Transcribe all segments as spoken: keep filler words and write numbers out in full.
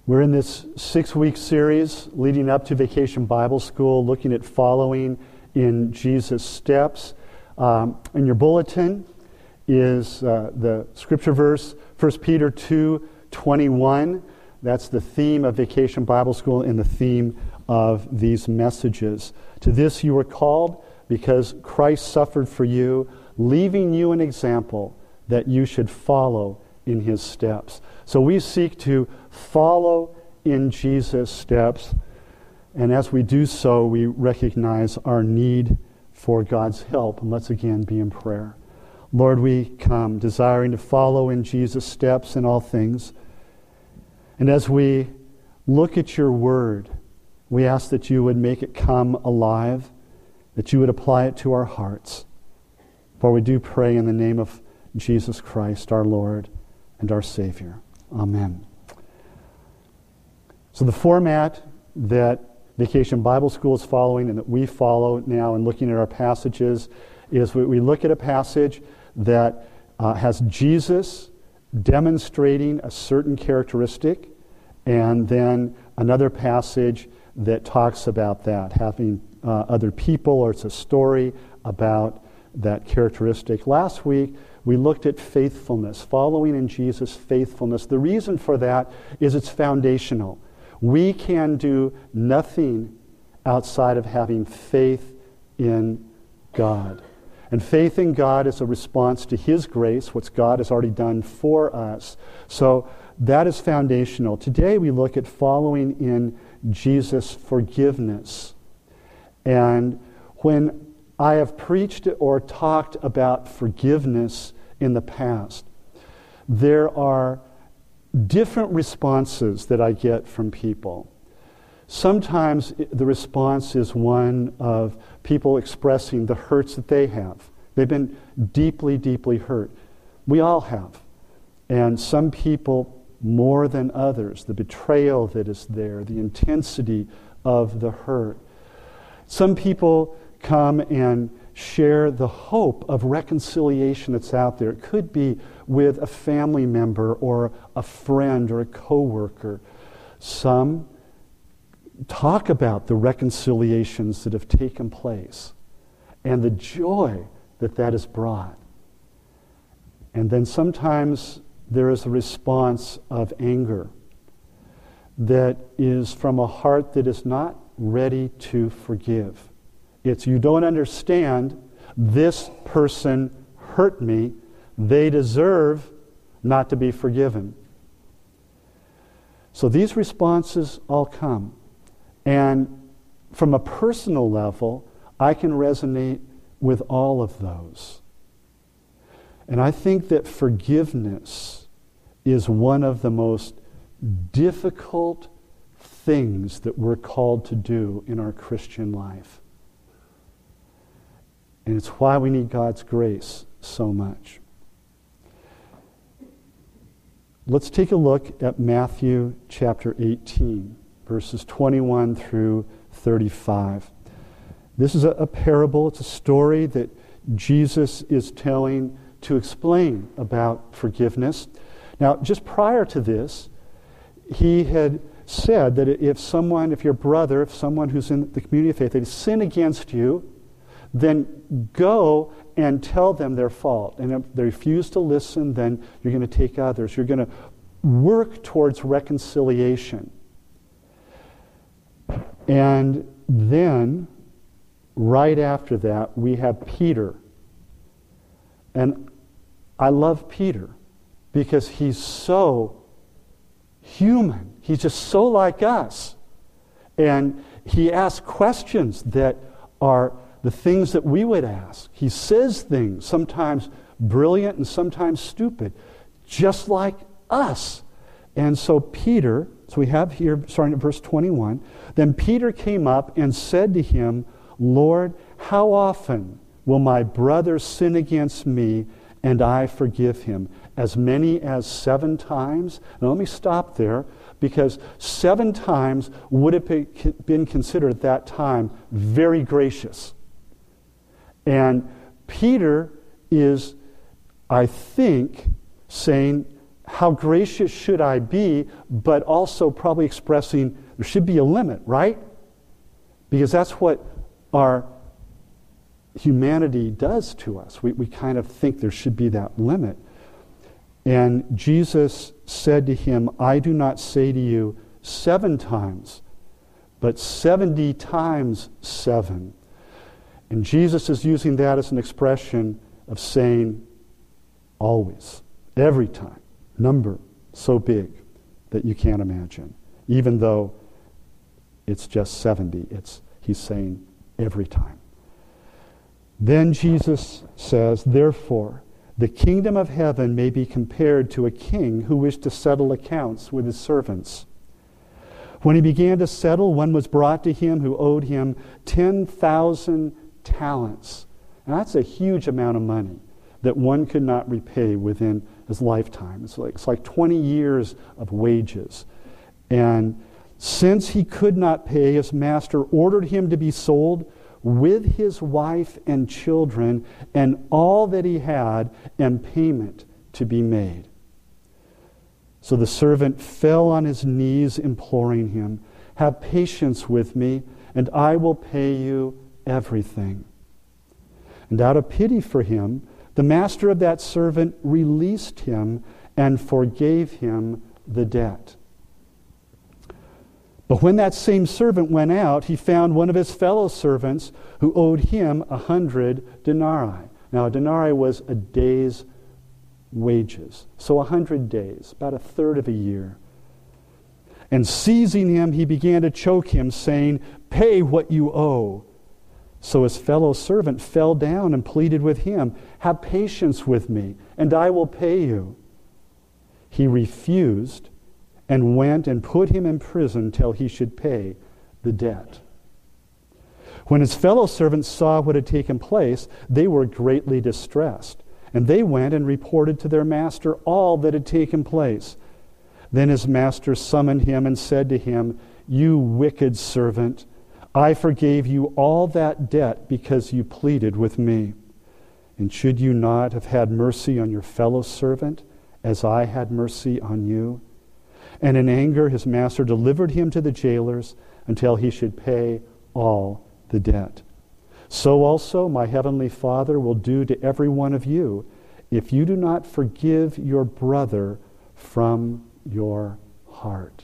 We're in this six-week series leading up to Vacation Bible School, looking at following in Jesus' steps. Um, in your bulletin is uh, the scripture verse, First Peter two twenty-one. That's the theme of Vacation Bible School and the theme of these messages. To this you were called because Christ suffered for you, leaving you an example that you should follow in his steps. So we seek to follow in Jesus' steps, and as we do so, we recognize our need for God's help. And let's again be in prayer. Lord, we come desiring to follow in Jesus' steps in all things. And as we look at your word, we ask that you would make it come alive, that you would apply it to our hearts. For we do pray in the name of Jesus Christ, our Lord and our Savior. Amen. So the format that Vacation Bible School is following and that we follow now in looking at our passages is we, we look at a passage that uh, has Jesus demonstrating a certain characteristic, and then another passage that talks about that, having uh, other people, or it's a story about that characteristic. Last week, we looked at faithfulness, following in Jesus' faithfulness. The reason for that is it's foundational. We can do nothing outside of having faith in God. And faith in God is a response to his grace, what God has already done for us. So that is foundational. Today we look at following in Jesus' forgiveness. And when I have preached or talked about forgiveness in the past, there are different responses that I get from people. Sometimes the response is one of people expressing the hurts that they have. They've been deeply, deeply hurt. We all have. And some people more than others, the betrayal that is there, the intensity of the hurt. Some people come and share the hope of reconciliation that's out there. It could be with a family member or a friend or a coworker. Some talk about the reconciliations that have taken place and the joy that that has brought. And then sometimes there is a response of anger that is from a heart that is not ready to forgive. It's, you don't understand, this person hurt me, they deserve not to be forgiven. So these responses all come. And from a personal level, I can resonate with all of those. And I think that forgiveness is one of the most difficult things that we're called to do in our Christian life. And it's why we need God's grace so much. Let's take a look at Matthew chapter eighteen, verses twenty-one through thirty-five. This is a, a parable. It's a story that Jesus is telling to explain about forgiveness. Now, just prior to this, he had said that if someone, if your brother, if someone who's in the community of faith, they sin against you, then go and tell them their fault. And if they refuse to listen, then you're going to take others. You're going to work towards reconciliation. And then, right after that, we have Peter. And I love Peter because he's so human. He's just so like us. And he asks questions that are the things that we would ask. He says things, sometimes brilliant and sometimes stupid, just like us. And so Peter, so we have here, starting at verse twenty-one, then Peter came up and said to him, Lord, how often will my brother sin against me and I forgive him? As many as seven times? Now let me stop there, because seven times would have been considered at that time very gracious. And Peter is, I think, saying, how gracious should I be, but also probably expressing there should be a limit, right? Because that's what our humanity does to us. We, we kind of think there should be that limit. And Jesus said to him, I do not say to you seven times, but seventy times seven. And Jesus is using that as an expression of saying always, every time, number so big that you can't imagine. Even though it's just seventy, it's he's saying every time. Then Jesus says, therefore, the kingdom of heaven may be compared to a king who wished to settle accounts with his servants. When he began to settle, one was brought to him who owed him ten thousand talents. Now that's a huge amount of money that one could not repay within his lifetime. It's like, it's like twenty years of wages. And since he could not pay, his master ordered him to be sold with his wife and children and all that he had, and payment to be made. So the servant fell on his knees, imploring him, have patience with me, and I will pay you everything. And out of pity for him, the master of that servant released him and forgave him the debt. But when that same servant went out, he found one of his fellow servants who owed him a hundred denarii. Now, a denarii was a day's wages. So a hundred days, about a third of a year. And seizing him, he began to choke him, saying, pay what you owe. So his fellow servant fell down and pleaded with him, have patience with me, and I will pay you. He refused and went and put him in prison till he should pay the debt. When his fellow servants saw what had taken place, they were greatly distressed, and they went and reported to their master all that had taken place. Then his master summoned him and said to him, you wicked servant, I forgave you all that debt because you pleaded with me. And should you not have had mercy on your fellow servant as I had mercy on you? And in anger his master delivered him to the jailers until he should pay all the debt. So also my heavenly Father will do to every one of you if you do not forgive your brother from your heart.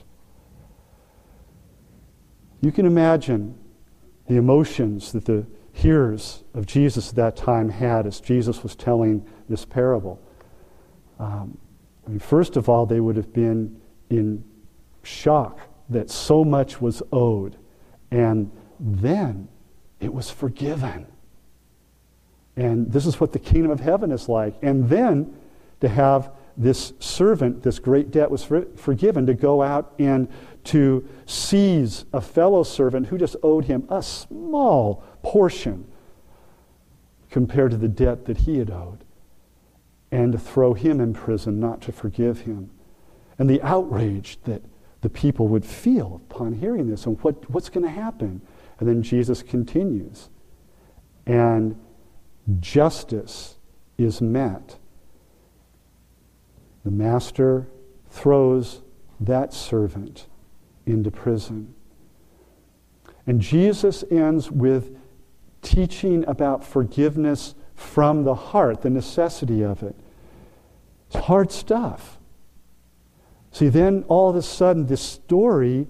You can imagine the emotions that the hearers of Jesus at that time had as Jesus was telling this parable. Um, I mean, first of all, they would have been in shock that so much was owed, and then it was forgiven. And this is what the kingdom of heaven is like. And then to have this servant, this great debt was for, forgiven, to go out and to seize a fellow servant who just owed him a small portion compared to the debt that he had owed, and to throw him in prison, not to forgive him. And the outrage that the people would feel upon hearing this, and what, what's going to happen. And then Jesus continues, and justice is met. The master throws that servant into prison. And Jesus ends with teaching about forgiveness from the heart, the necessity of it. It's hard stuff. See, then all of a sudden this story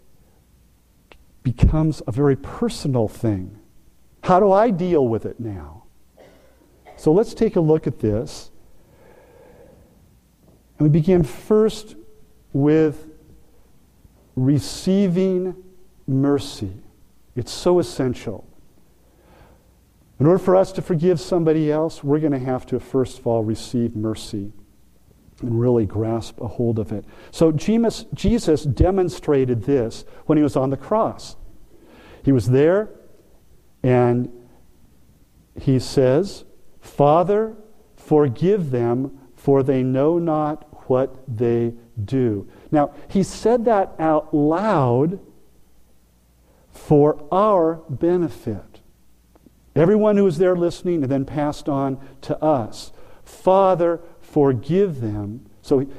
becomes a very personal thing. How do I deal with it now? So let's take a look at this. And we begin first with receiving mercy. It's so essential. In order for us to forgive somebody else, we're going to have to first of all receive mercy and really grasp a hold of it. So Jesus demonstrated this when he was on the cross. He was there, and he says, Father, forgive them, for they know not what they do. Now, he said that out loud for our benefit. Everyone who was there listening, and then passed on to us. Father, forgive them. So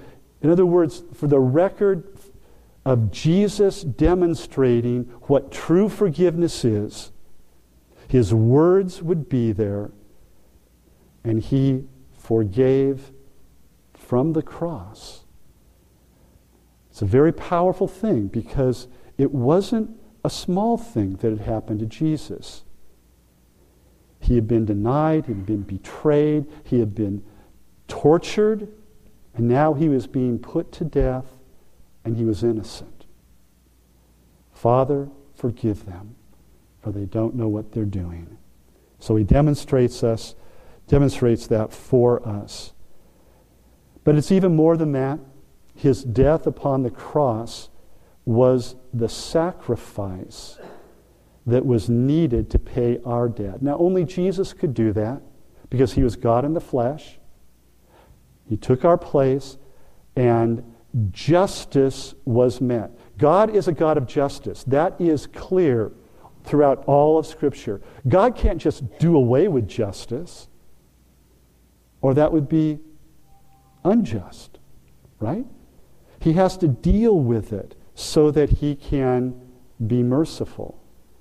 In other words, for the record of Jesus demonstrating what true forgiveness is, his words would be there, and he forgave from the cross. It's a very powerful thing because it wasn't a small thing that had happened to Jesus. He had been denied, he had been betrayed, he had been tortured, and now he was being put to death, and he was innocent. Father, forgive them, for they don't know what they're doing. So he demonstrates us, demonstrates that for us. But it's even more than that. His death upon the cross was the sacrifice that was needed to pay our debt. Now, only Jesus could do that because he was God in the flesh. He took our place, and justice was met. God is a God of justice. That is clear throughout all of Scripture. God can't just do away with justice, or that would be unjust, right? He has to deal with it so that he can be merciful.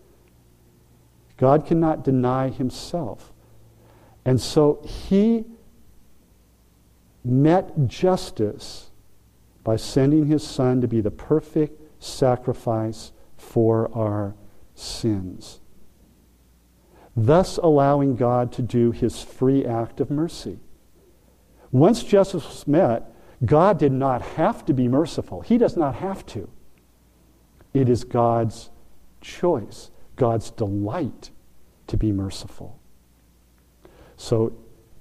God cannot deny himself. And so he met justice by sending his Son to be the perfect sacrifice for our sins, thus allowing God to do his free act of mercy. Once justice was met, God did not have to be merciful. He does not have to. It is God's choice, God's delight to be merciful. So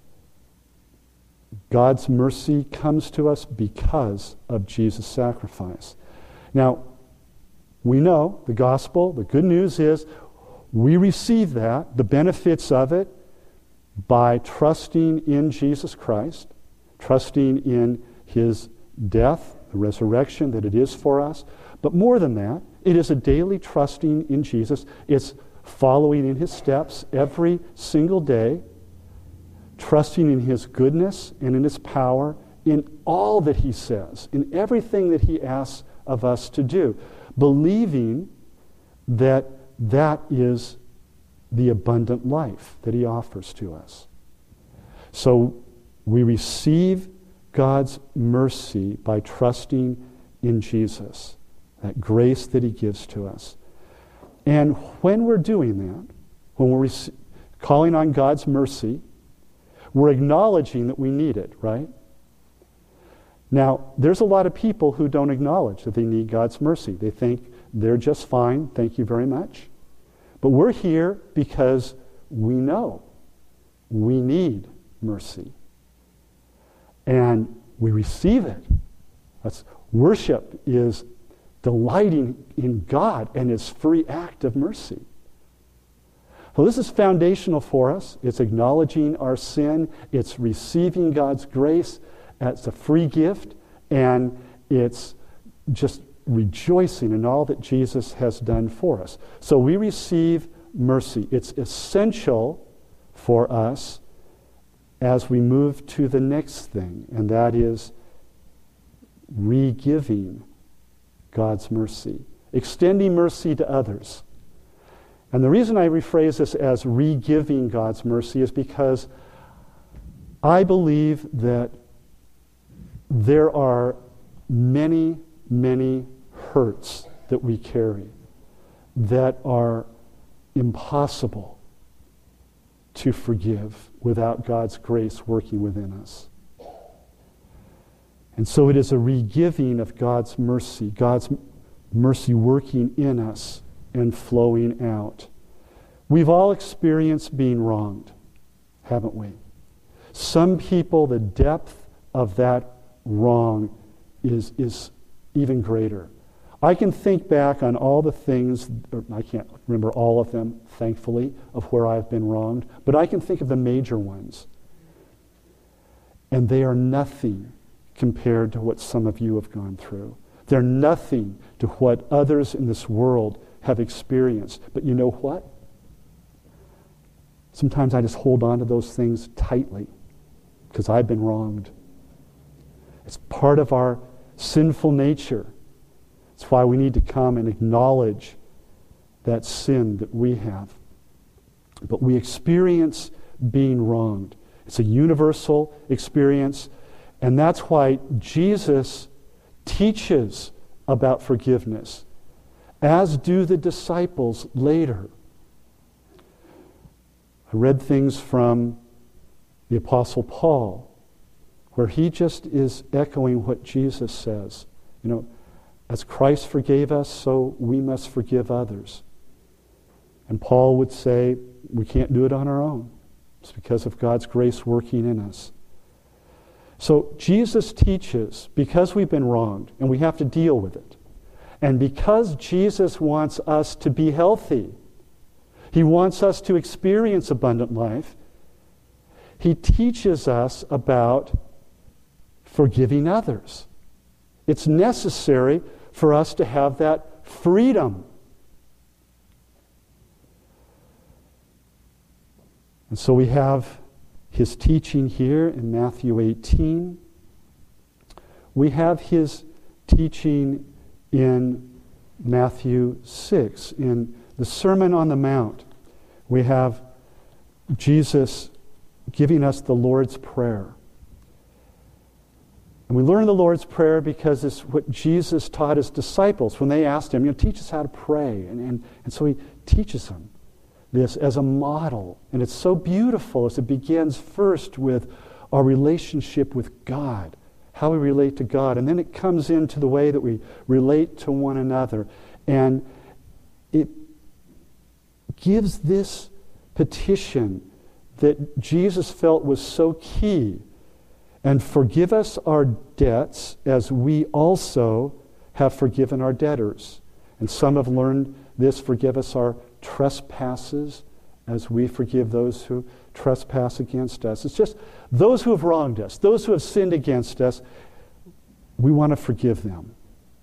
God's mercy comes to us because of Jesus' sacrifice. Now, we know the gospel, the good news is we receive that, the benefits of it, by trusting in Jesus Christ, trusting in his death, the resurrection that it is for us. But more than that, it is a daily trusting in Jesus. It's following in his steps every single day, trusting in his goodness and in his power in all that he says, in everything that he asks of us to do, believing that that is the abundant life that he offers to us. So we receive God's mercy by trusting in Jesus, that grace that he gives to us. And when we're doing that, when we're rec- calling on God's mercy, we're acknowledging that we need it, right? Now, there's a lot of people who don't acknowledge that they need God's mercy. They think they're just fine, thank you very much. But we're here because we know we need mercy. And we receive it. That's, worship is delighting in God and his free act of mercy. So this is foundational for us. It's acknowledging our sin. It's receiving God's grace as a free gift. And it's just rejoicing in all that Jesus has done for us. So we receive mercy. It's essential for us as we move to the next thing, and that is re-giving God's mercy, extending mercy to others. And the reason I rephrase this as re-giving God's mercy is because I believe that there are many, many hurts that we carry that are impossible to forgive without God's grace working within us. And so it is a re-giving of God's mercy, God's mercy working in us and flowing out. We've all experienced being wronged, haven't we? Some people, the depth of that wrong is, is even greater. I can think back on all the things, or I can't remember all of them, thankfully, of where I've been wronged, but I can think of the major ones. And they are nothing compared to what some of you have gone through. They're nothing to what others in this world have experienced. But you know what? Sometimes I just hold on to those things tightly because I've been wronged. It's part of our sinful nature. That's why we need to come and acknowledge that sin that we have. But we experience being wronged. It's a universal experience, and that's why Jesus teaches about forgiveness, as do the disciples later. I read things from the Apostle Paul, where he just is echoing what Jesus says. You know, as Christ forgave us, so we must forgive others. And Paul would say, we can't do it on our own. It's because of God's grace working in us. So Jesus teaches, because we've been wronged, and we have to deal with it, and because Jesus wants us to be healthy, He wants us to experience abundant life, He teaches us about forgiving others. It's necessary for us to have that freedom. And so we have His teaching here in Matthew eighteen. We have His teaching in Matthew six. In the Sermon on the Mount, we have Jesus giving us the Lord's Prayer. And we learn the Lord's Prayer because it's what Jesus taught His disciples when they asked Him, you know, teach us how to pray. And, and, and so He teaches them this as a model. And it's so beautiful as it begins first with our relationship with God, how we relate to God. And then it comes into the way that we relate to one another. And it gives this petition that Jesus felt was so key. And forgive us our debts as we also have forgiven our debtors. And some have learned this, forgive us our trespasses as we forgive those who trespass against us. It's just those who have wronged us, those who have sinned against us, we want to forgive them.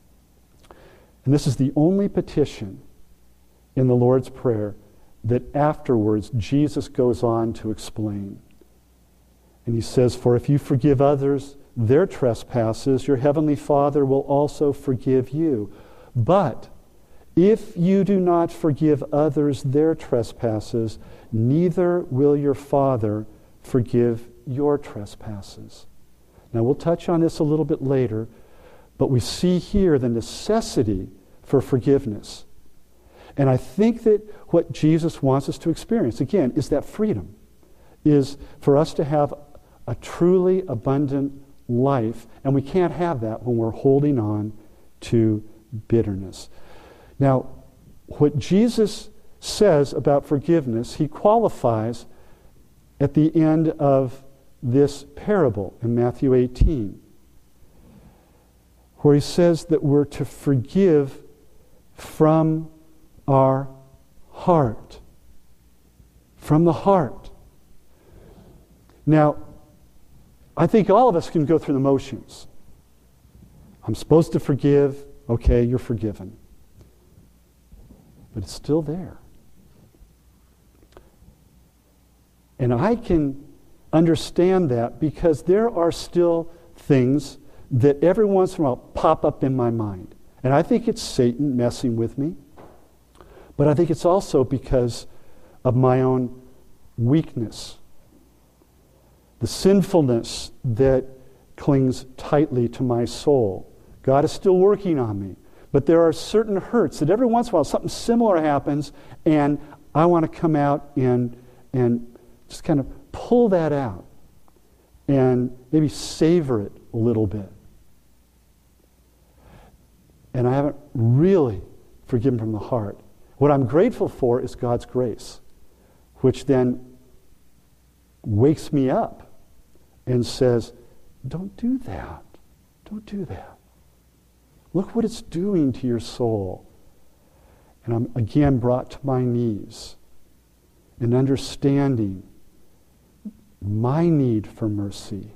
And this is the only petition in the Lord's Prayer that afterwards Jesus goes on to explain. And He says, for if you forgive others their trespasses, your heavenly Father will also forgive you. But if you do not forgive others their trespasses, neither will your Father forgive your trespasses. Now we'll touch on this a little bit later, but we see here the necessity for forgiveness. And I think that what Jesus wants us to experience, again, is that freedom, is for us to have a truly abundant life, and we can't have that when we're holding on to bitterness. Now, what Jesus says about forgiveness, He qualifies at the end of this parable in Matthew eighteen, where He says that we're to forgive from our heart. From the heart. Now, I think all of us can go through the motions. I'm supposed to forgive. Okay, you're forgiven. But it's still there. And I can understand that because there are still things that every once in a while pop up in my mind. And I think it's Satan messing with me. But I think it's also because of my own weakness. The sinfulness that clings tightly to my soul. God is still working on me. But there are certain hurts that every once in a while something similar happens, and I want to come out and, and just kind of pull that out and maybe savor it a little bit. And I haven't really forgiven from the heart. What I'm grateful for is God's grace, which then wakes me up and says, don't do that. Don't do that. Look what it's doing to your soul. And I'm again brought to my knees in understanding my need for mercy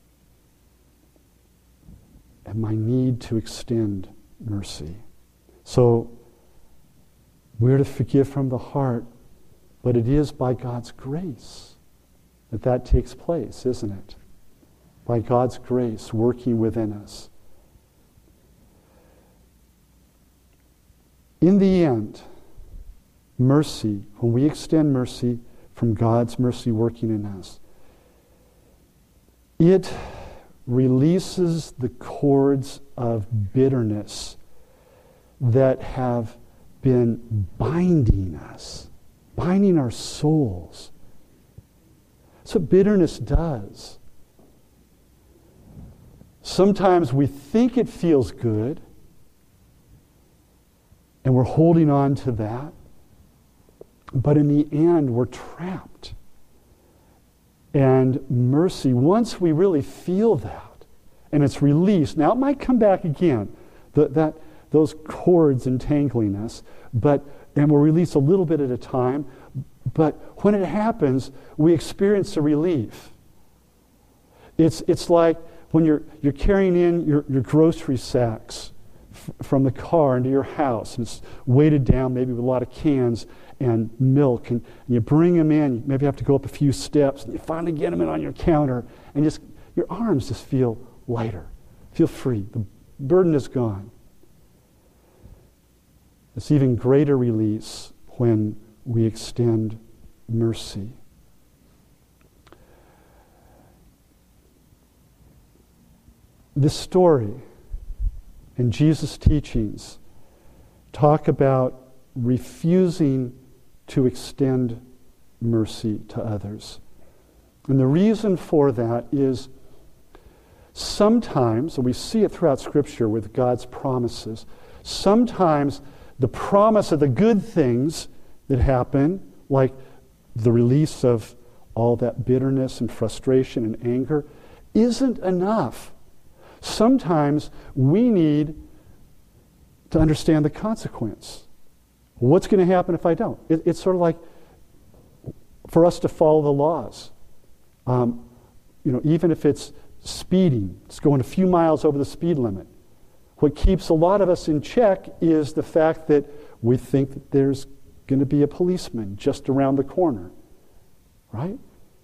and my need to extend mercy. So we're to forgive from the heart, but it is by God's grace that that takes place, isn't it? By God's grace working within us. In the end, mercy, when we extend mercy from God's mercy working in us, it releases the cords of bitterness that have been binding us, binding our souls. That's what bitterness does. Sometimes we think it feels good, and we're holding on to that, but in the end, we're trapped. And mercy, once we really feel that, and it's released, now it might come back again, the, that those cords entangling us, but and we'll release a little bit at a time, but when it happens, we experience a relief. It's it's like when you're you're carrying in your, your grocery sacks f- from the car into your house, and it's weighted down maybe with a lot of cans and milk, and, and you bring them in, you maybe have to go up a few steps, and you finally get them in on your counter, and just your arms just feel lighter, feel free. The burden is gone. It's even greater release when we extend mercy. This story and Jesus' teachings talk about refusing to extend mercy to others. And the reason for that is sometimes, and we see it throughout Scripture with God's promises, sometimes the promise of the good things that happen, like the release of all that bitterness and frustration and anger, isn't enough. Sometimes we need to understand the consequence. What's going to happen if I don't? It, it's sort of like for us to follow the laws. Um, you know, even if it's speeding, it's going a few miles over the speed limit. What keeps a lot of us in check is the fact that we think that there's going to be a policeman just around the corner, right?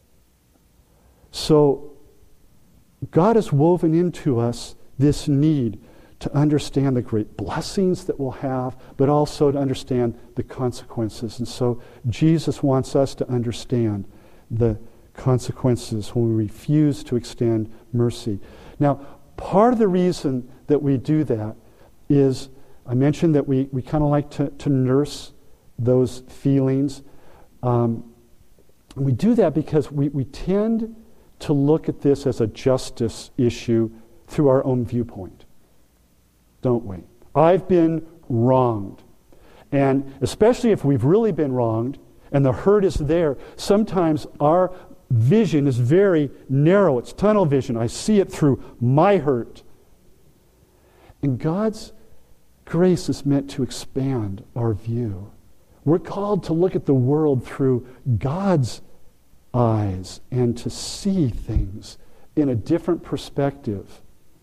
So God has woven into us this need to understand the great blessings that we'll have, but also to understand the consequences. And so Jesus wants us to understand the consequences when we refuse to extend mercy. Now, part of the reason that we do that is, I mentioned that we, we kind of like to, to nurse those feelings. Um, and we do that because we, we tend to look at this as a justice issue through our own viewpoint, don't we? I've been wronged. And especially if we've really been wronged and the hurt is there, sometimes our vision is very narrow. It's tunnel vision. I see it through my hurt. And God's grace is meant to expand our view. We're called to look at the world through God's eyes and to see things in a different perspective.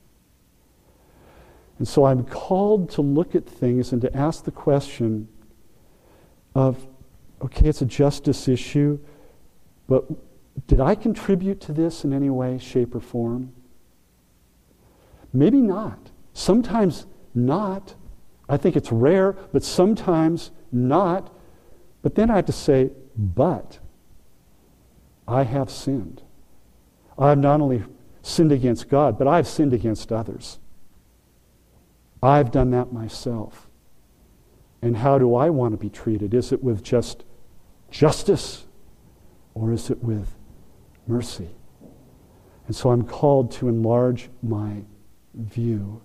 And so I'm called to look at things and to ask the question of, okay, it's a justice issue, but did I contribute to this in any way, shape, or form? Maybe not. Sometimes not. I think it's rare, but sometimes not. But then I have to say, but I have sinned. I have not only sinned against God, but I've sinned against others. I've done that myself. And how do I want to be treated? Is it with just justice, or is it with mercy? And so I'm called to enlarge my view.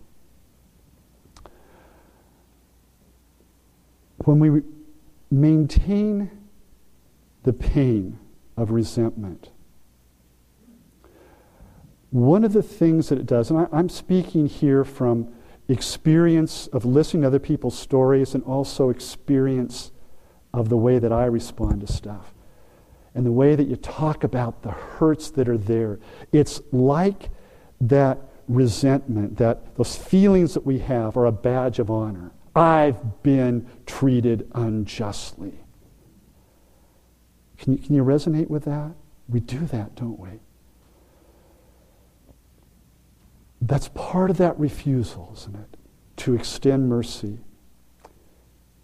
When we maintain the pain of resentment, one of the things that it does, and I, I'm speaking here from experience of listening to other people's stories and also experience of the way that I respond to stuff and the way that you talk about the hurts that are there. It's like that resentment, that those feelings that we have are a badge of honor. I've been treated unjustly. Can you, can you resonate with that? We do that, don't we? That's part of that refusal, isn't it? To extend mercy.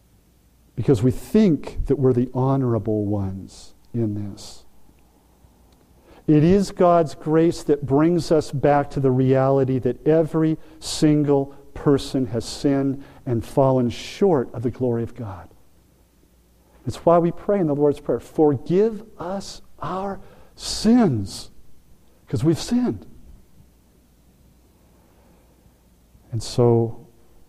because we think that we're the honorable ones in this. It is God's grace that brings us back to the reality that every single person has sinned and fallen short of the glory of God. It's why we pray in the Lord's Prayer, forgive us our sins, because we've sinned. And so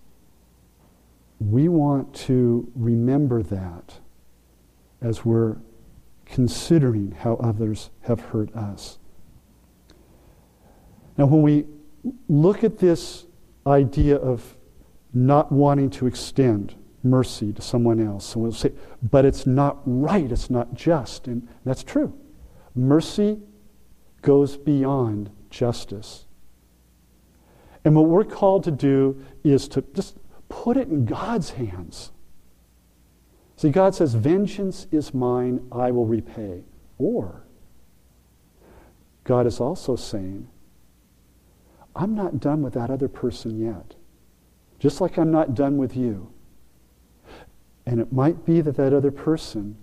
we want to remember that as we're considering how others have hurt us. Now, when we look at this idea of not wanting to extend mercy to someone else, and we'll say, but it's not right, it's not just, and that's true. Mercy goes beyond justice. And what we're called to do is to just put it in God's hands. See, God says, vengeance is mine, I will repay. Or, God is also saying, I'm not done with that other person yet. Just like I'm not done with you. And it might be that that other person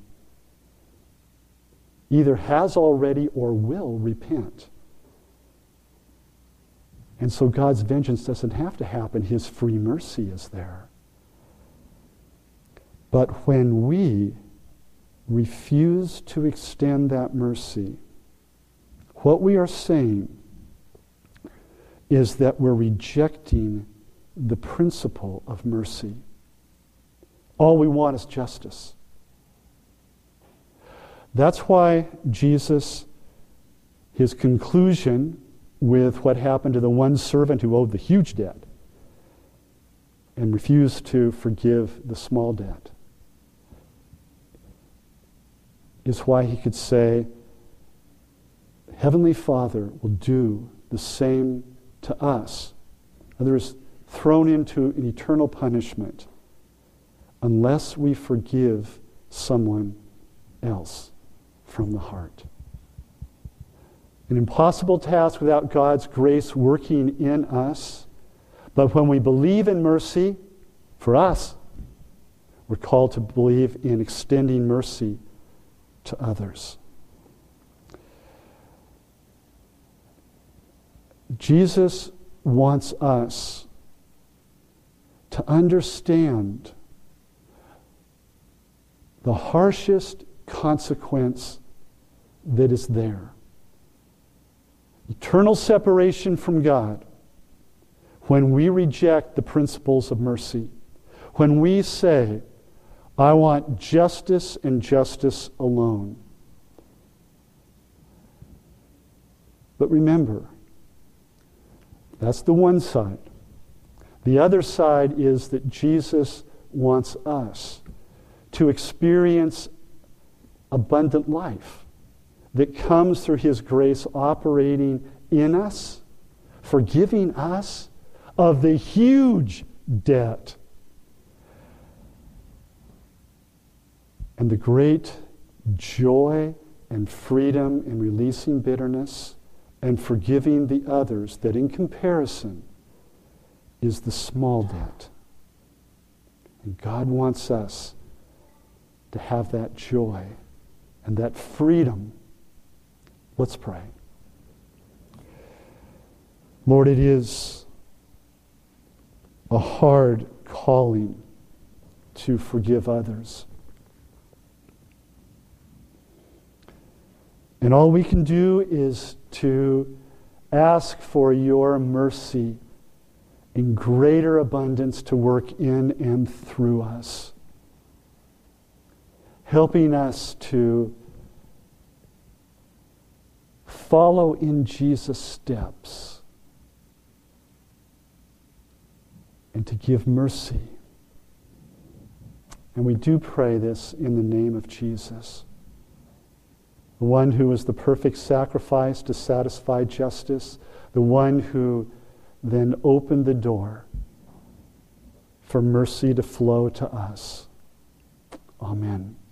either has already or will repent. And so God's vengeance doesn't have to happen. His free mercy is there. But when we refuse to extend that mercy, what we are saying is that we're rejecting the principle of mercy. All we want is justice. That's why Jesus, his conclusion with what happened to the one servant who owed the huge debt and refused to forgive the small debt, is why he could say, Heavenly Father will do the same to us. Others thrown into an eternal punishment unless we forgive someone else from the heart. An impossible task without God's grace working in us. But when we believe in mercy, for us, we're called to believe in extending mercy to others. Jesus wants us to understand the harshest consequence that is there. Eternal separation from God when we reject the principles of mercy. When we say, I want justice and justice alone. But remember, that's the one side. The other side is that Jesus wants us to experience abundant life that comes through his grace operating in us, forgiving us of the huge debt and the great joy and freedom in releasing bitterness and forgiving the others that in comparison is the small debt. And God wants us to have that joy and that freedom. Let's pray. Lord, it is a hard calling to forgive others. And all we can do is to ask for your mercy in greater abundance to work in and through us, helping us to follow in Jesus' steps and to give mercy. And we do pray this in the name of Jesus, the one who was the perfect sacrifice to satisfy justice, the one who then opened the door for mercy to flow to us. Amen.